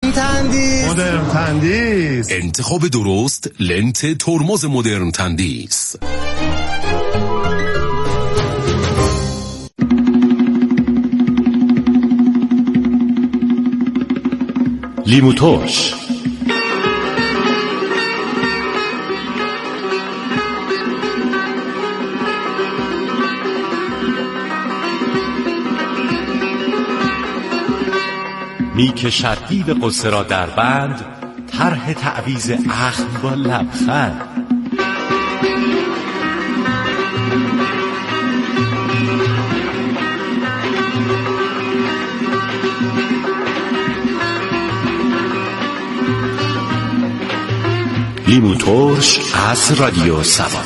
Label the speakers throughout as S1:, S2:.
S1: مدرن تندیس.
S2: انتخاب درست لنت ترمز مدرن تندیس.
S3: لیمو ترش، میکشد دیو قصه را در بند، طرح تعویض اخم با لبخند. لیمو ترش از رادیو سبا.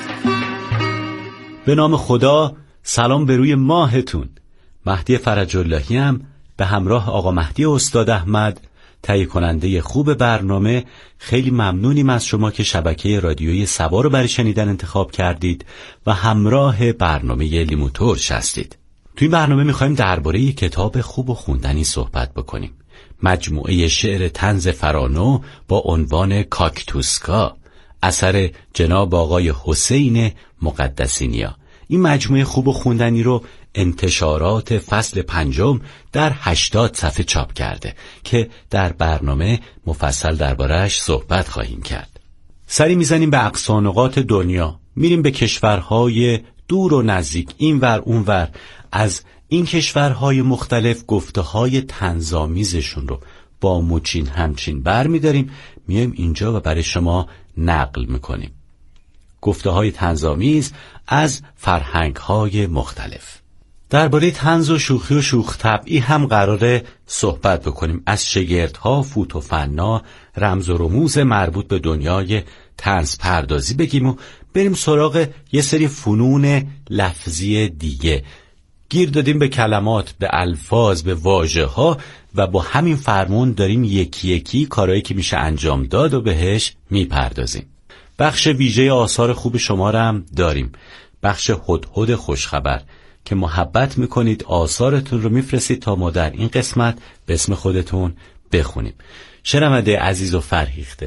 S3: به نام خدا، سلام به روی ماهتون. مهدی فرج اللهی هم به همراه آقا مهدی استاد احمد، تهیه کننده خوب برنامه. خیلی ممنونیم از شما که شبکه رادیویی سبا رو برای شنیدن انتخاب کردید و همراه برنامه لیمو ترش هستید. توی این برنامه می‌خوایم درباره کتاب خوب و خوندنی صحبت بکنیم. مجموعه شعر طنز فرانو با عنوان کاکتوسکا، اثر جناب آقای حسین مقدسی‌نیا. این مجموعه خوب و خوندنی رو انتشارات فصل 5 در 80 صفحه چاپ کرده که در برنامه مفصل درباره‌اش صحبت خواهیم کرد. سری میزنیم به اقصانقاط دنیا، میریم به کشورهای دور و نزدیک، اینور اونور. از این کشورهای مختلف گفته‌های طنزآمیزشون رو با مچین همچین برمی‌داریم، میایم اینجا و برای شما نقل میکنیم. گفته‌های طنزآمیز از فرهنگ‌های مختلف. درباره طنز و شوخی و شوخ طبعی هم قراره صحبت بکنیم. از شگردها، فوت و فنا، رمز و رموز مربوط به دنیای طنز پردازی بگیم و بریم سراغ یه سری فنون لفظی دیگه. گیر دادیم به کلمات، به الفاظ، به واژه‌ها و با همین فرمون داریم یکی یکی کارهایی که میشه انجام داد و بهش میپردازیم. بخش ویژه آثار خوب شما رو هم داریم. بخش هدهد خوشخبر که محبت میکنید آثارتون رو میفرستید تا ما در این قسمت به اسم خودتون بخونیم. شنونده عزیز و فرهیخته،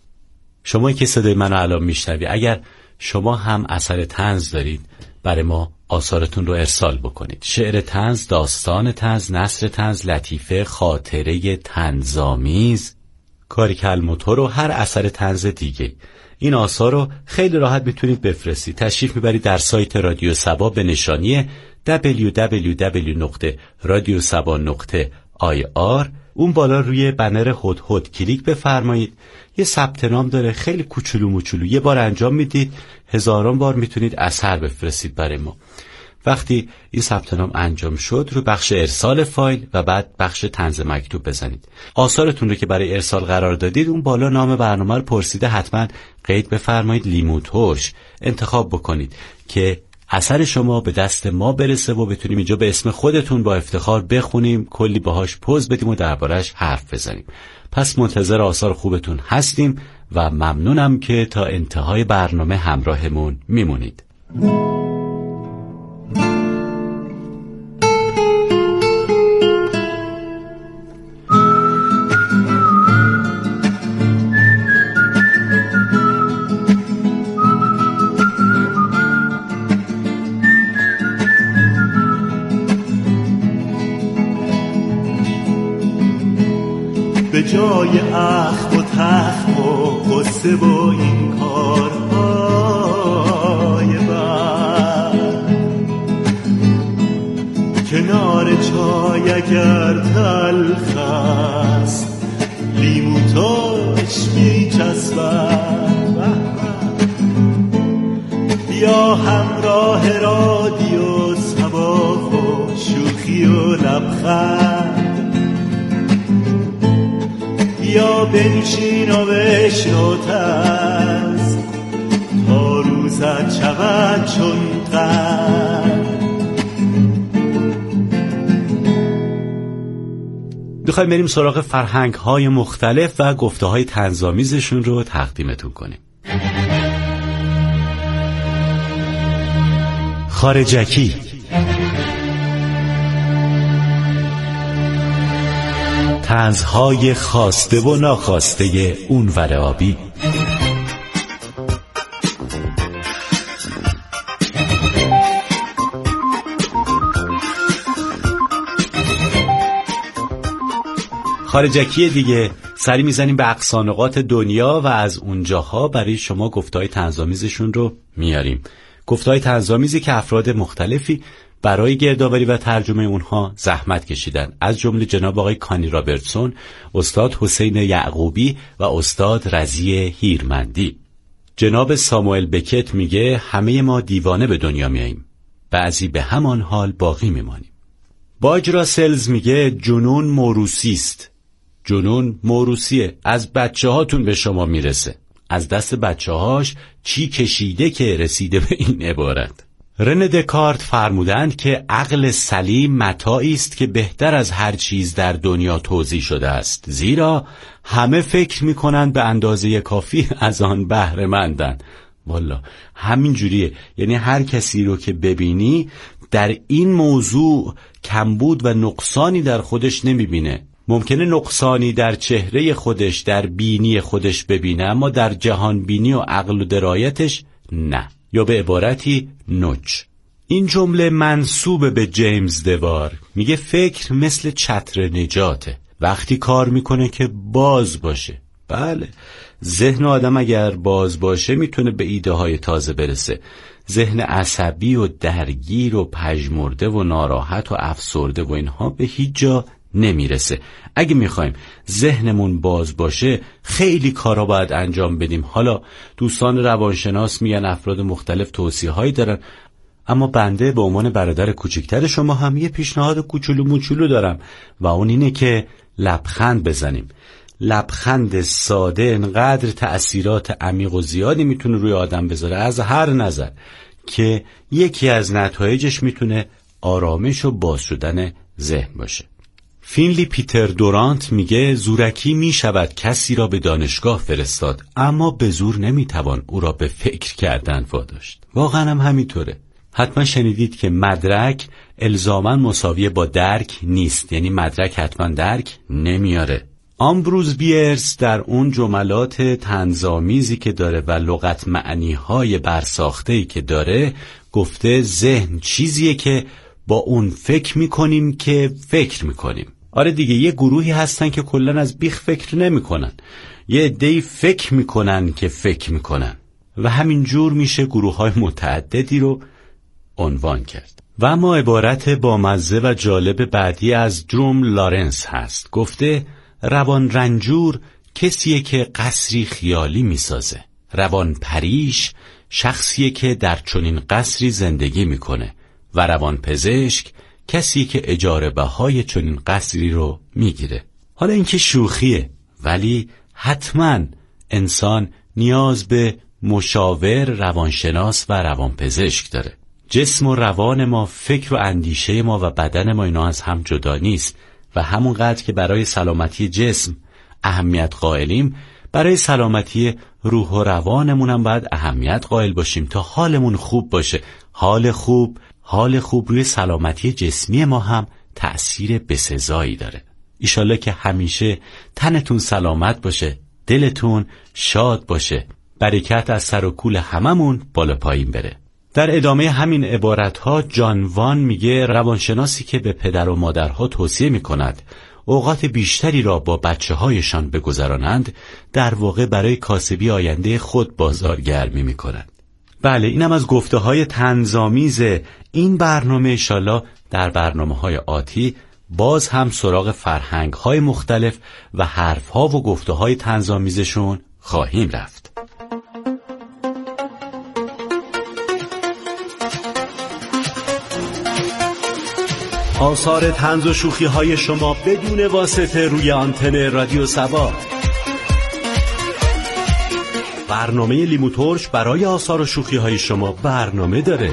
S3: شمایی که صدای منو الان میشنوی، اگر شما هم اثر طنز دارید برای ما آثارتون رو ارسال بکنید. شعر طنز، داستان طنز، نثر طنز، لطیفه، خاطره طنزآمیز، کاریکل موتور و هر اثر طنز دیگه. این آثار رو خیلی راحت میتونید بفرستید. تشریف میبرید در سایت رادیو سبا به نشانی www.radiosaba.ir. اون بالا روی بنر هدهد کلیک بفرمایید. یه ثبت نام داره، خیلی کوچولو موچولو، یه بار انجام میدید، هزاران بار میتونید اثر بفرستید برای ما. وقتی این ثبت نام انجام شد، رو بخش ارسال فایل و بعد بخش طنز مکتوب بزنید. آثارتون رو که برای ارسال قرار دادید، اون بالا نام برنامه رو پرسیده، حتما قید بفرمایید لیمو ترش انتخاب بکنید که اثر شما به دست ما برسه و بتونیم اینجا به اسم خودتون با افتخار بخونیم، کلی باهاش پوز بدیم و دربارش حرف بزنیم. پس منتظر آثار خوبتون هستیم و ممنونم که تا انتهای برنامه همراهمون میمونید.
S4: به جای اخم و تخم و قصه و این کارهای بد، کنار چای اگر تلخ است لیمو ترش میچسبد. بیا همراه رادیو سبا و شوخی و لبخند، یا بنشین و بشنو طنز تا روزت شود چون قند.
S3: میخوایم بریم سراغ فرهنگ‌های مختلف و گفته‌های طنزآمیزشون رو تقدیمتون کنیم. خارجکی، طنزهای خواسته و ناخواسته اونور آبی. خارجکی دیگه سری میزنیم به اقصانقاط دنیا و از اونجاها برای شما گفته‌های طنزآمیزشون رو میاریم. گفته‌های طنزآمیزی که افراد مختلفی برای گردآوری و ترجمه اونها زحمت کشیدن، از جمله جناب آقای کانی رابرتسون، استاد حسین یعقوبی و استاد رضی هیرمندی. جناب ساموئل بکت میگه همه ما دیوانه به دنیا میاییم، بعضی به همان حال باقی میمانیم. باج راسلز میگه جنون موروثی است. جنون موروثیه، از بچه‌هاتون به شما میرسه. از دست بچه‌هاش چی کشیده که رسیده به این عبارت. رنه دکارت فرمودند که عقل سلیم متاعی است که بهتر از هر چیز در دنیا توزیع شده است، زیرا همه فکر میکنند به اندازه کافی از آن بهره مندند. والا همین جوریه، یعنی هر کسی رو که ببینی در این موضوع کمبود و نقصانی در خودش نمیبینه. ممکنه نقصانی در چهره خودش، در بینی خودش ببینه، اما در جهان بینی و عقل و درایتش نه، یا به عبارتی نوچ. این جمله منسوب به جیمز دوار. میگه فکر مثل چتر نجاته، وقتی کار میکنه که باز باشه. بله، ذهن آدم اگر باز باشه میتونه به ایده های تازه برسه. ذهن عصبی و درگیر و پژمرده و ناراحت و افسرده و اینها به هیچ جا نمیرسه. اگه میخوایم ذهنمون باز باشه خیلی کارا باید انجام بدیم. حالا دوستان روانشناس میگن افراد مختلف توصیه‌هایی دارن، اما بنده به عنوان برادر کوچکتر شما هم یه پیشنهاد کوچولو موچولو دارم و اون اینه که لبخند بزنیم. لبخند ساده انقدر تأثیرات عمیق و زیادی میتونه روی آدم بذاره از هر نظر که یکی از نتایجش میتونه آرامش و باز شدن ذهن باشه. فینلی پیتر دورانت میگه زورکی میشود کسی را به دانشگاه فرستاد، اما به زور نمیتوان او را به فکر کردن واداشت. واقعا هم همینطوره. حتما شنیدید که مدرک الزاماً مساوی با درک نیست، یعنی مدرک حتما درک نمیاره. آمبروز بیرز در اون جملات طنزآمیزی که داره و لغت معنی‌های برساخته‌ای که داره گفته ذهن چیزیه که با اون فکر میکنیم که فکر میکنیم. آره دیگه، یه گروهی هستن که کلن از بیخ فکر نمیکنن، یه عده‌ای فکر میکنن که فکر میکنن و همینجور میشه گروه‌های متعددی رو عنوان کرد. و اما عبارت با مزه و جالب بعدی از جروم لارنس هست. گفته روان رنجور کسیه که قصری خیالی میسازه. روان پریش شخصیه که در چنین قصری زندگی میکنه و روان پزشک کسی که اجاره بهای چنین قصری رو میگیره. حالا این که شوخیه، ولی حتما انسان نیاز به مشاور، روانشناس و روانپزشک داره. جسم و روان ما، فکر و اندیشه ما و بدن ما اینا از هم جدا نیست و همونقدر که برای سلامتی جسم اهمیت قائلیم، برای سلامتی روح و روانمون هم باید اهمیت قائل باشیم تا حالمون خوب باشه. حال خوب روی سلامتی جسمی ما هم تأثیر بسزایی داره. ایشالله که همیشه تنتون سلامت باشه، دلتون شاد باشه، برکت از سر و کول هممون بالا پایین بره. در ادامه همین عبارتها جان وان میگه روانشناسی که به پدر و مادرها توصیه میکند اوقات بیشتری را با بچه‌هایشان بگذرانند، در واقع برای کاسبی آینده خود بازارگرمی میکنند. بله، اینم از گفته‌های طنزآمیز این برنامه. انشالله در برنامه‌های آتی باز هم سراغ فرهنگ‌های مختلف و حرف‌ها و گفته‌های طنزآمیزشون خواهیم رفت. آثار طنز و شوخی‌های شما بدون واسطه روی آنتن رادیو سوا. برنامه لیمو ترش برای آثار و شوخی‌های شما برنامه داره.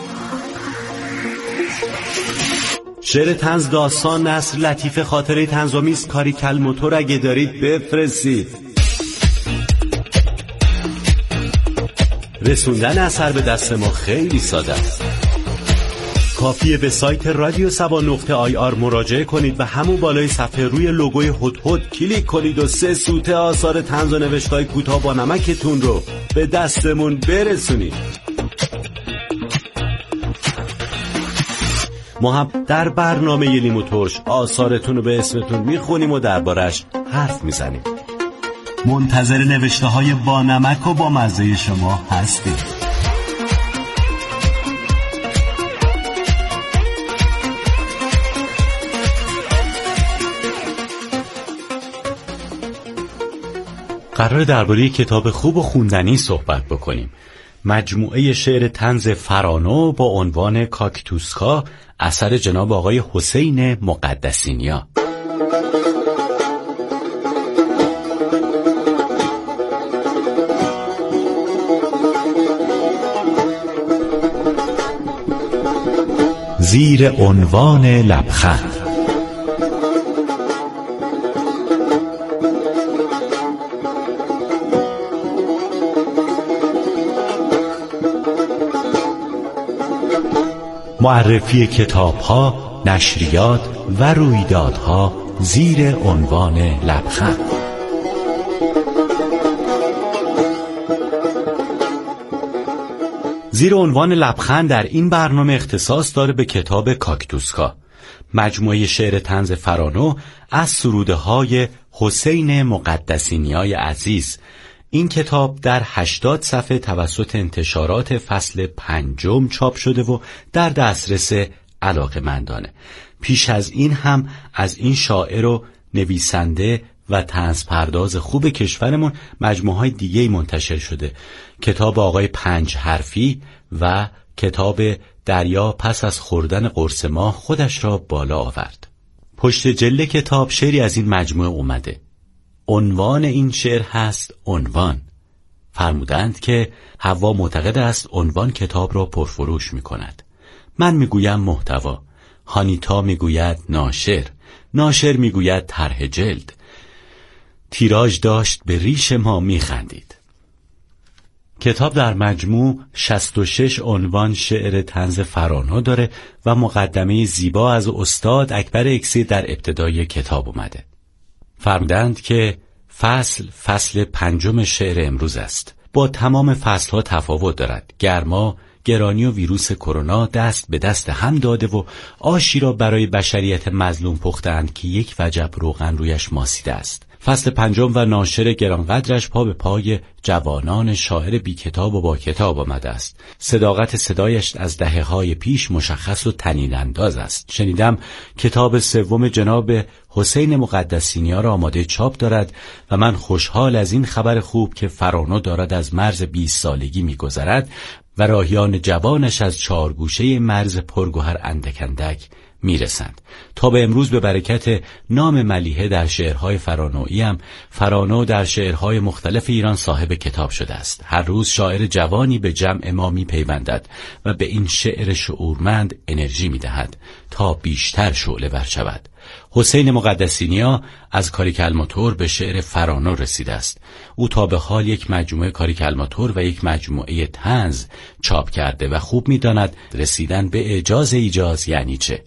S3: شعر طنز، داستان، نثر، لطیفه، خاطره طنزآمیز، کاری کل موتور اگه دارید بفرستید. رسوندن اثر به دست ما خیلی ساده است. کافیه به سایت radiosaba.ir مراجعه کنید و همون بالای صفحه روی لوگوی هدهد کلیک کنید و 3 سوته آثار طنز و نوشته‌های کوتاه با نمکتون رو به دستمون برسونید. ما هم در برنامه لیمو ترش آثارتون رو به اسمتون میخونیم و دربارش حرف میزنیم. منتظر نوشته‌های با نمک و با مزه شما هستیم. قرار درباره کتاب خوب و خوندنی صحبت بکنیم. مجموعه شعر طنز فرانو با عنوان کاکتوسکا اثر جناب آقای حسین مقدسینیا. زیر عنوان لبخند. معرفی کتاب‌ها، نشریات و رویدادها زیر عنوان لبخند. زیر عنوان لبخند در این برنامه اختصاص داره به کتاب کاکتوسکا، مجموعه شعر طنز فرانو از سروده‌های حسین مقدسینیای عزیز. این کتاب در 80 صفحه توسط انتشارات فصل 5 چاپ شده و در دسترس علاقه‌مندانه. پیش از این هم از این شاعر و نویسنده و طنز پرداز خوب کشورمون مجموعه‌های دیگه‌ای منتشر شده. کتاب آقای 5 حرفی و کتاب دریا پس از خوردن قرص ماه خودش را بالا آورد. پشت جلد کتاب شعری از این مجموعه اومده. عنوان این شعر هست عنوان. فرمودند که حوا معتقد است عنوان کتاب را پرفروش می کند. من می گویم محتوا، هانیتا می گوید ناشر، ناشر می گوید طرح جلد. تیراژ داشت به ریش ما می خندید. کتاب در مجموع 66 عنوان شعر طنز فرانو داره و مقدمه زیبا از استاد اکبر اکسی در ابتدای کتاب اومده. فرمودند که فصل 5 شعر امروز است. با تمام فصلها تفاوت دارد. گرما، گرانی و ویروس کرونا دست به دست هم داده و آشی را برای بشریت مظلوم پختند که یک وجب روغن رویش ماسیده است. فصل 5 و ناشر گرانقدرش پا به پای جوانان شاعر بی کتاب و با کتاب آمده است. صداقت صدایش از دهه‌های پیش مشخص و طنین انداز است. شنیدم کتاب 3 جناب حسین مقدسینیا را آماده چاپ دارد و من خوشحال از این خبر خوب که فرانو دارد از مرز 20 سالگی می‌گذرد و راهیان جوانش از 4 گوشه مرز پرگوهر اندک اندک میرسند. تا به امروز به برکت نام ملیحه در شعرهای فرانویی هم فرانو در شعرهای مختلف ایران صاحب کتاب شده است. هر روز شاعر جوانی به جمع ما میپیوندد و به این شعر شعورمند انرژی میدهد تا بیشتر شعله ور شود. حسین مقدسینیا از کاریکالماتور به شعر فرانو رسیده است. او تا به حال یک مجموعه کاریکالماتور و یک مجموعه طنز چاپ کرده و خوب می‌داند رسیدن به ایجاز یعنی چه.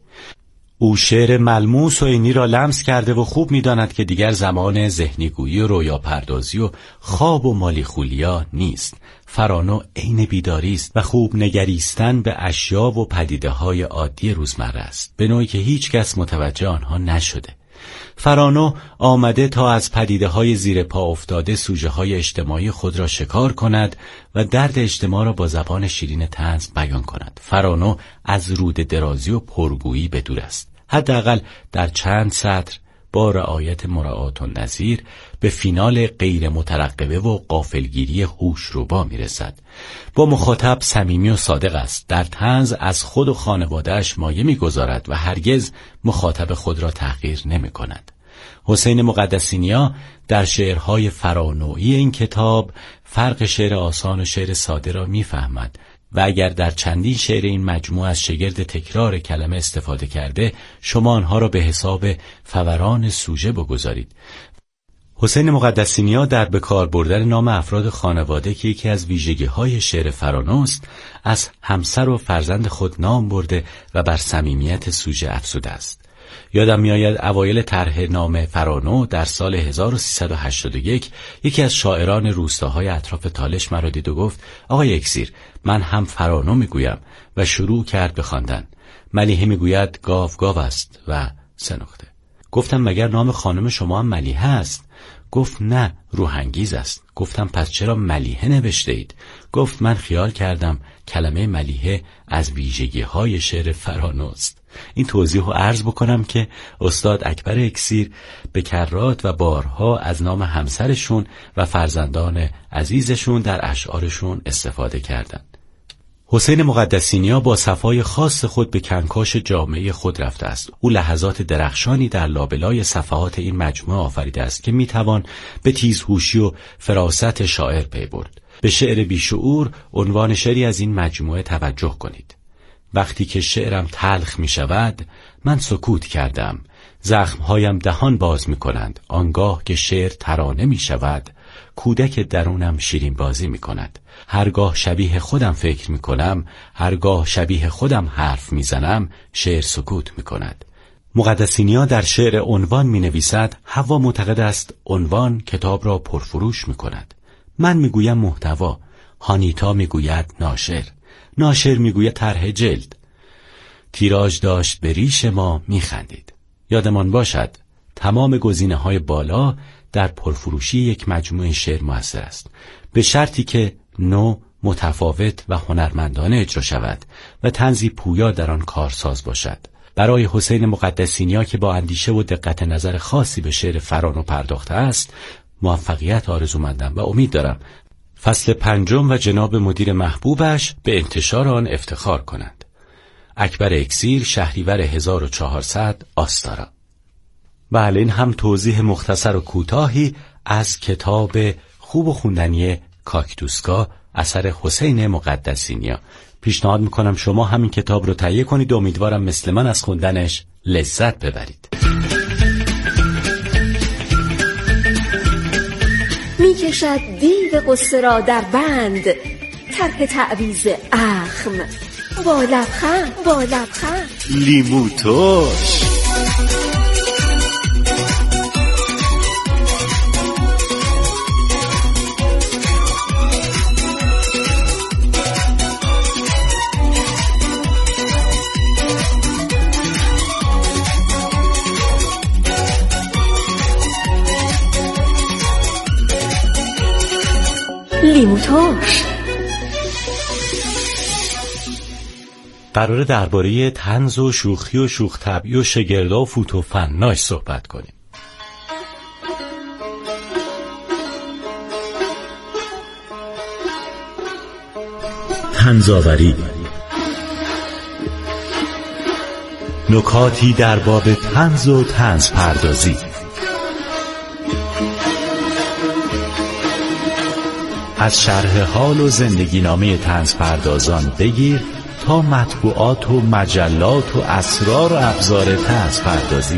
S3: او شعر ملموس و عینی را لمس کرده و خوب می‌داند که دیگر زمان ذهنی‌گویی و رویا پردازی و خواب و مالیخولیا نیست. فرانو عین بیداری است و خوب نگریستن به اشیا و پدیده‌های عادی روزمره است، به نوعی که هیچ کس متوجه آنها نشده. فرانو آمده تا از پدیده‌های زیر پا افتاده سوژه‌های اجتماعی خود را شکار کند و درد اجتماع را با زبان شیرین طنز بیان کند. فرانو از رود درازی و پرگویی به دور است. حداقل در چند سطر با رعایت مراعات النظیر به فینال غیر مترقبه و غافلگیری هوش‌ربا میرسد. با مخاطب صمیمی و صادق است. در طنز از خود و خانواده‌اش مایه می‌گذارد و هرگز مخاطب خود را تحقیر نمی‌کند. حسین مقدسینیا در شعرهای فرانویی این کتاب فرق شعر آسان و شعر ساده را می‌فهمد و اگر در چندین شعر این مجموعه از شگرد تکرار کلمه استفاده کرده، شما آنها را به حساب فوران سوژه بگذارید. حسین مقدسی‌نیا در به کار بردن نام افراد خانواده که یکی از ویژگی‌های شعر فرانوست، از همسر و فرزند خود نام برده و بر صمیمیت سوژه افزوده است. یادم میآید اوایل طرح نام فرانو در سال 1381 یکی از شاعران روستاهای اطراف تالش مرا دید و گفت: آقای اکسیر، من هم فرانو میگویم، و شروع کرد به خواندن. ملیحه میگوید گاو گاو است و 3 نقطه. گفتم مگر نام خانم شما هم ملیحه است؟ گفت نه، روحانگیز است. گفتم پس چرا ملیحه نوشته اید؟ گفت من خیال کردم کلمه ملیحه از ویژگی‌های شعر فرانوست. این توضیح رو عرض بکنم که استاد اکبر اکسیر به کرات و بارها از نام همسرشون و فرزندان عزیزشون در اشعارشون استفاده کردند. حسین مقدسی‌نیا با صفای خاص خود به کنکاش جامعه خود رفته است. او لحظات درخشانی در لابلای صفحات این مجموعه آفریده است که میتوان به تیزهوشی و فراست شاعر پی برد. به شعر بیشعور عنوان شعری از این مجموعه توجه کنید. وقتی که شعرم تلخ می شود، من سکوت کردم. زخمهایم دهان باز می کنند. آنگاه که شعر ترانه می شود، کودک درونم شیرین بازی می کند. هرگاه شبیه خودم فکر می کنم، هرگاه شبیه خودم حرف می زنم، شعر سکوت می کند. مقدسی‌نیا در شعر عنوان می نویسد: حوا معتقد است عنوان کتاب را پرفروش می کند. من می گویم محتوا، هانیتا می گوید ناشر، ناشر می گوید طرح جلد. تیراژ داشت به ریش ما می خندید. یادمان باشد تمام گزینه‌های بالا در پرفروشی یک مجموعه شعر مؤثر است، به شرطی که نو، متفاوت و هنرمندانه اجرا شود و طنزی پویا در آن کارساز باشد. برای حسین مقدسی‌نیا که با اندیشه و دقت نظر خاصی به شعر فرانو پرداخته است، موفقیت آرزومندم و امید دارم فصل 5 و جناب مدیر محبوبش به انتشار آن افتخار کنند. اکبر اکسیر، شهریور 1400، آستارا. بله، این هم توضیح مختصر و کوتاهی از کتاب خوب و خوندنی کاکتوسکا اثر حسین مقدسی‌نیا. پیشنهاد میکنم شما همین کتاب رو تهیه کنید و امیدوارم مثل من از خوندنش لذت ببرید.
S1: میکشد دیو قصه را در بند، طرح تعویض اخم با لبخند
S4: لیمو ترش.
S1: لیمو ترش.
S3: قراره درباره طنز و شوخی و شوخ طبعی و شگردا و فوت و فناش صحبت کنیم. طنزآوری، نکاتی در باب طنز و طنز پردازی. از شرح حال و زندگی نامه طنز پردازان بگیر تا مطبوعات و مجلات و اسرار و ابزار طنز پردازی.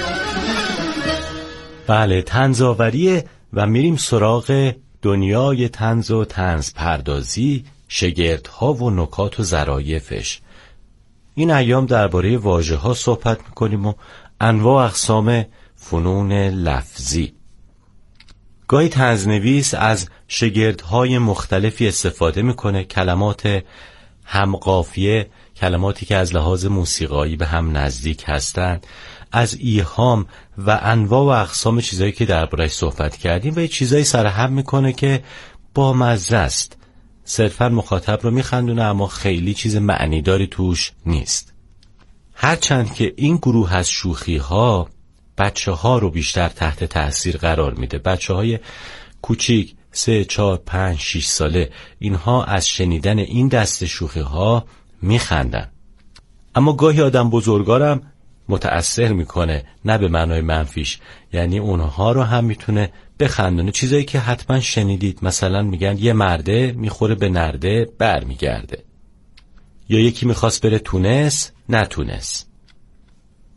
S3: بله، طنزآوری و میریم سراغ دنیای طنز و طنز پردازی، شگردها و نکات و ظرایفش. این ایام درباره واژه‌ها صحبت می‌کنیم و انواع اقسام فنون لفظی. گاهی طنزنویس از شگردهای مختلفی استفاده میکنه، کلمات همقافیه، کلماتی که از لحاظ موسیقایی به هم نزدیک هستند، از ایهام و انواع و اقسام چیزایی که درباره‌اش صحبت کردیم و یه چیزایی سرهم میکنه که با مزه است، صرفاً مخاطب رو میخندونه اما خیلی چیز معنیداری توش نیست. هرچند که این گروه از شوخی‌ها بچه ها رو بیشتر تحت تأثیر قرار میده. بچه های کوچیک 3، 4، 5، 6 ساله، اینها از شنیدن این دست شوخی ها میخندن. اما گاهی آدم بزرگارم متأثر میکنه، نه به معنای منفیش، یعنی اونها رو هم میتونه بخندونه. چیزایی که حتما شنیدید، مثلا میگن یه مرده میخوره به نرده بر میگرده، یا یکی میخواست بره تونس نتونس.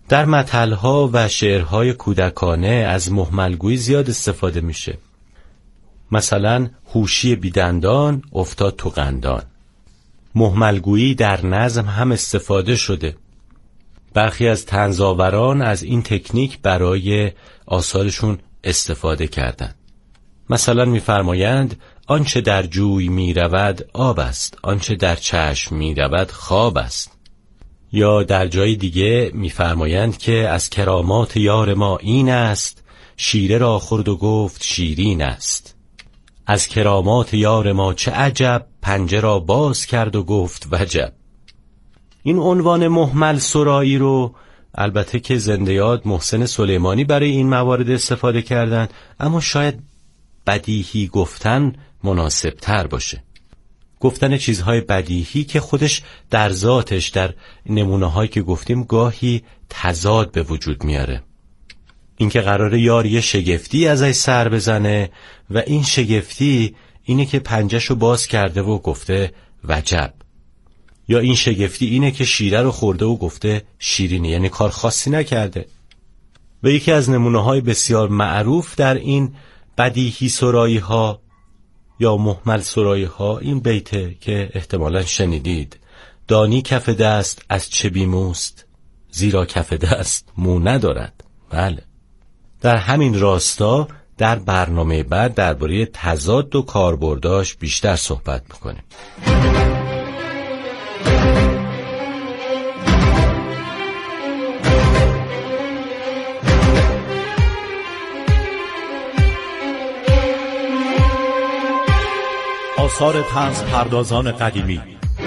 S3: در متل‌ها و شعرهای کودکانه از مهملگویی زیاد استفاده میشه. مثلا هوشی بیدندان افتاد تو قندان. مهملگویی در نظم هم استفاده شده. برخی از طنزآوران از این تکنیک برای آثارشون استفاده کردند. مثلا می‌فرمایند آنچه در جوی می‌رود آب است، آنچه در چشم می‌رود خواب است. یا در جای دیگه می‌فرمایند که از کرامات یار ما این است، شیره را خورد و گفت شیرین است. از کرامات یار ما چه عجب، پنجه را باز کرد و گفت وجب. این عنوان مهمل سرایی رو البته که زنده یاد محسن سلیمانی برای این موارد استفاده کردن، اما شاید بدیهی گفتن مناسب تر باشه. گفتن چیزهای بدیهی که خودش در ذاتش در نمونه هایی که گفتیم گاهی تضاد به وجود میاره. این که قراره یار یه شگفتی ازش سر بزنه و این شگفتی اینه که پنجهشو باز کرده و گفته وجب. یا این شگفتی اینه که شیره رو خورده و گفته شیرینه، یعنی کار خاصی نکرده. و یکی از نمونه‌های بسیار معروف در این بدیهی سرایی ها یا مهمل سرایی ها این بیته که احتمالاً شنیدید: دانی کف دست از چه بیموست، زیرا کف دست مو ندارد. بله، در همین راستا در برنامه بعد درباره تضاد و کاربرداش بیشتر صحبت میکنیم.
S5: آثار طنز پردازان قدیمی،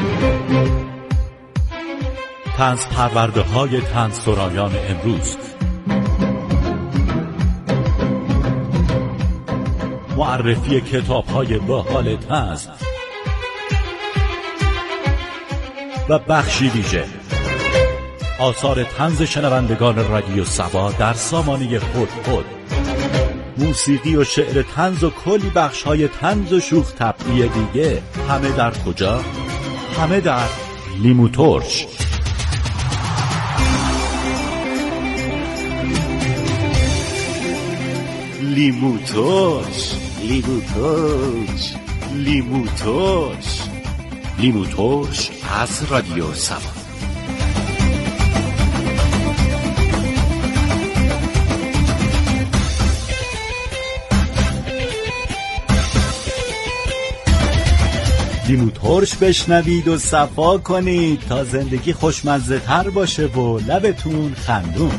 S5: طنز پرورده های طنز سرایان امروز، معرفی کتاب های باحال طنز و بخشی ویژه آثار طنز شنوندگان رادیو سوا در سامانه خود، موسیقی و شعر طنز و کلی بخش های طنز و شوخ طبعی دیگه. همه در کجا؟ همه در لیمو ترش.
S4: لیمو ترش، لیمو ترش، لیمو ترش،
S2: لیمو ترش از رادیو سوا.
S5: لیمو ترش بشنوید و صفا کنید تا زندگی خوشمزه تر باشه و لبتون خندون.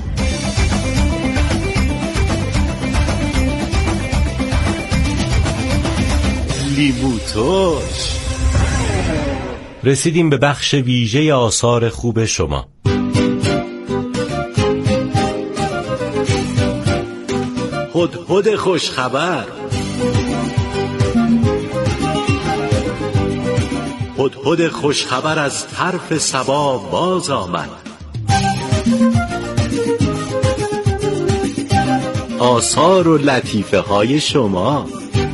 S4: لیمو ترش.
S3: رسیدیم به بخش ویژه آثار خوب شما.
S4: هدهد خوشخبر. هدهد خوشخبر از طرف سبا باز آمد. آثار و لطیفه های شما.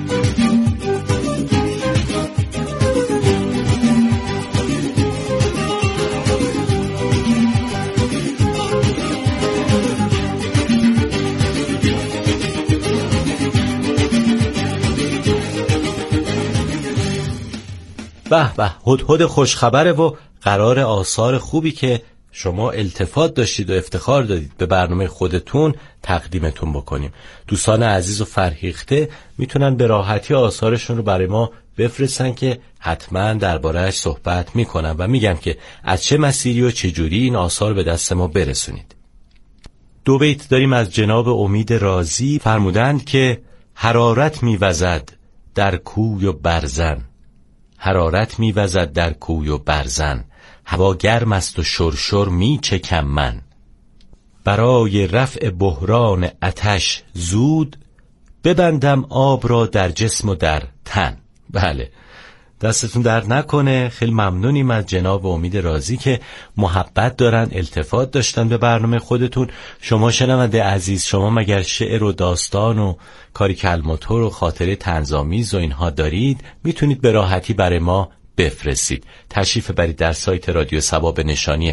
S3: به به، هدهد خوشخبره و قرار آثار خوبی که شما التفات داشتید و افتخار دادید به برنامه خودتون تقدیمتون بکنیم. دوستان عزیز و فرهیخته میتونن به راحتی آثارشون رو برای ما بفرستن که حتما درباره‌اش صحبت میکنم و میگم که از چه مسیری و چه جوری این آثار به دست ما برسونید. 2 بیت داریم از جناب امید رازی. فرمودند که حرارت میوزد در کوی و برزن، حرارت میوزد در کوی و برزن، هوا گرم است و شرشر میچکم من. برای رفع بحران آتش زود، ببندم آب را در جسم و در تن. بله، دستتون درد نکنه. خیلی ممنونیم از جناب امید رازی که محبت دارن، التفات داشتن به برنامه خودتون. شما شنونده عزیز، شما مگر شعر و داستان و کاری کلماتور و خاطره طنزآمیز و اینها دارید؟ میتونید به راحتی برای ما بفرستید. تشریف برید در سایت رادیو سبا به نشانی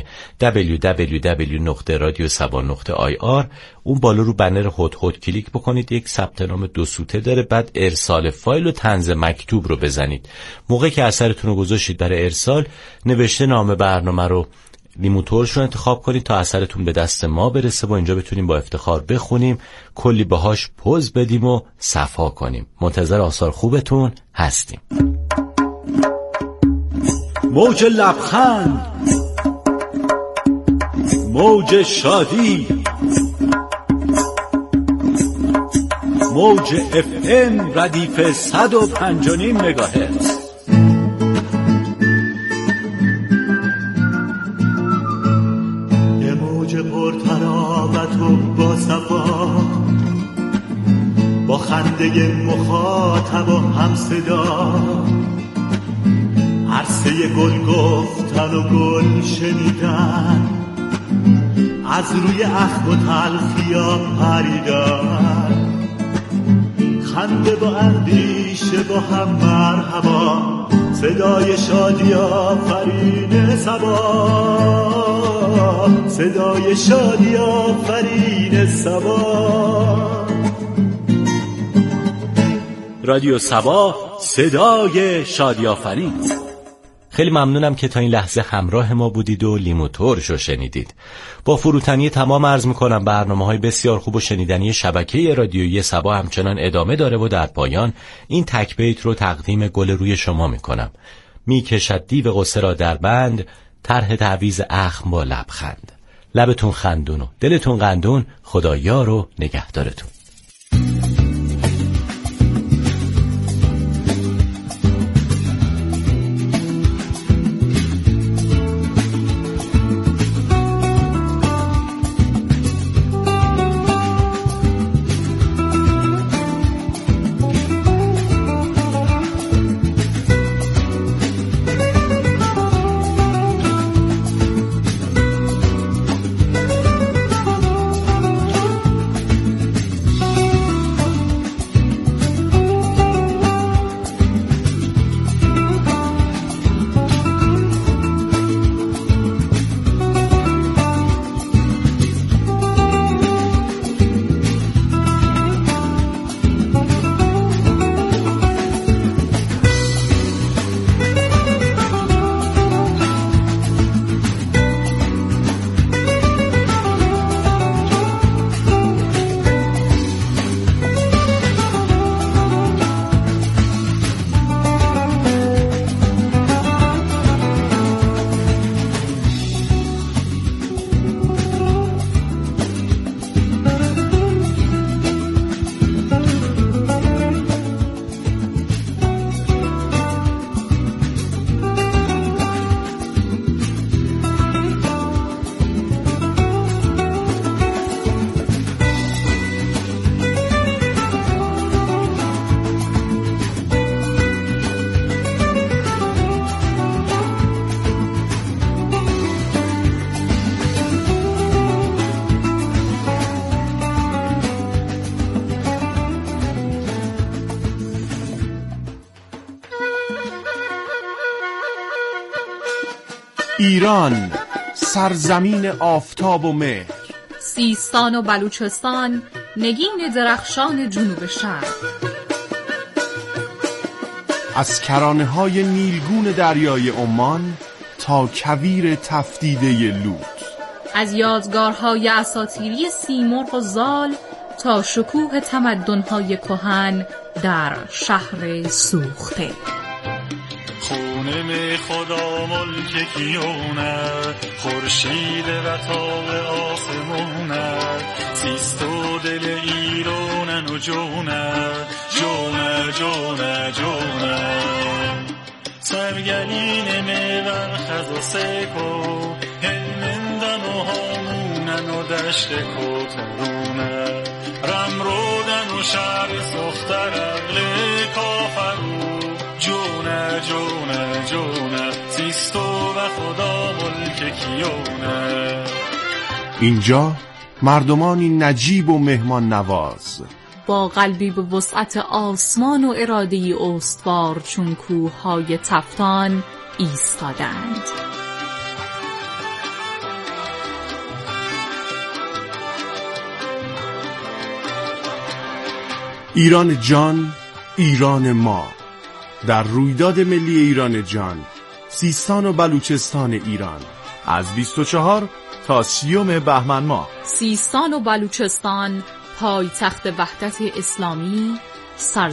S3: www.radiosaba.ir. اون بالا رو بنر هد کلیک بکنید، یک ثبت نام 2 سوته داره، بعد ارسال فایل و طنز مکتوب رو بزنید. موقعی که اثرتون رو گذاشتید برای ارسال، نوشته نام برنامه رو لیموتورش رو انتخاب کنید تا اثرتون به دست ما برسه و اینجا بتونیم با افتخار بخونیم، کلی باهاش پوز بدیم و صفا کنیم. منتظر آثار خوبتون هستیم.
S5: موج لبخند، موج شادی، موج FM ردیف 105.5 مگاهرتز.
S4: یه موج پرطراوت و با صفا، با خنده مخاطب و هم صدا، عرصه گل گفتن و گل شنیدن، از روی اخم و تلخیا پریدن، خنده با اندیشه با هم مرحبا، صدای شادی آفرین صبا، صدای شادی آفرین صبا.
S5: رادیو سبا، صدای شادی آفرین.
S3: خیلی ممنونم که تا این لحظه همراه ما بودید و لیموتورش رو شنیدید. با فروتنی تمام عرض میکنم برنامه‌های بسیار خوب و شنیدنی شبکه رادیویی سبا همچنان ادامه داره و در پایان این تک بیت رو تقدیم گل روی شما میکنم. میکشد دیو غصه را در بند، طرح تعویض اخم با لبخند. لبتون خندون و دلتون قندون، خدا یار و نگهدارتون.
S6: ایران، سرزمین آفتاب و مهر،
S7: سیستان و بلوچستان، نگین درخشان جنوب شرق،
S6: از کرانه‌های نیلگون دریای عمان تا کویر تفدیده لوط،
S7: از یادگارهای اساطیری سیمرغ و زال تا شکوه تمدن‌های کهن در شهر سوخته.
S8: خونه خدا ملک کیونه، خورشید رطاب آسمونه، سیست و دل ایرانن و جونه، جونه جونه جونه، سرگلین میور خز و سیکو، هلمندن و هامونن و دشت کوترونه، رمرودن و شهر سختر اغل کافرو، جونه جونه جونه، سیستو و خدا ملک کیونه.
S6: اینجا مردمانی نجیب و مهمان نواز،
S7: با قلبی به وسعت آسمان و اراده‌ای استوار چون کوه‌های تفتان ایستادند.
S6: ایران جان، ایران ما. در رویداد ملی ایران جان، سیستان و بلوچستان ایران،
S5: از 24 تا 30 بهمن ماه.
S7: سیستان و بلوچستان، پایتخت وحدت اسلامی،